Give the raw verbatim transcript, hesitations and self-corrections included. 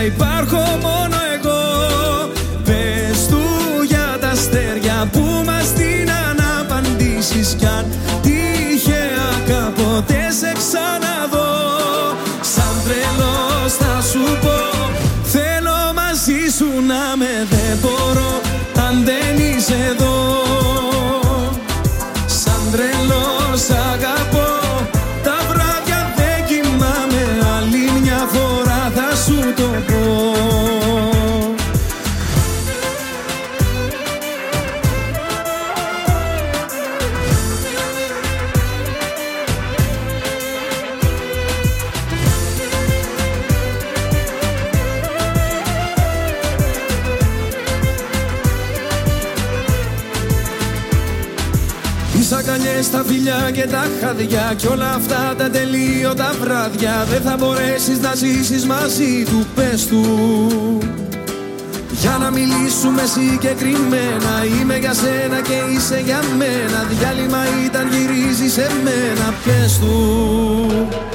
υπάρχω μόνο εγώ. Πες του για τα αστέρια που μας δίναν απαντήσεις, κι αν τυχαία κάποτε σε ξαναδώ, σαν τρελός θα σου πω, θέλω μαζί σου να με, δεν μπορώ αν δεν είσαι εδώ. Σαν τρελός αγαπώ, τα βράδια δεν κοιμάμαι, άλλη μια φορά θα σου το πω. Τις αγκαλιές, τα φιλιά και τα χαδιά κι όλα αυτά τα τελείωτα βράδια, δεν θα μπορέσεις να ζήσεις μαζί του, πες του. Για να μιλήσουμε συγκεκριμένα, είμαι για σένα και είσαι για μένα. Διάλειμμα ήταν, γυρίζει σε μένα, πες του.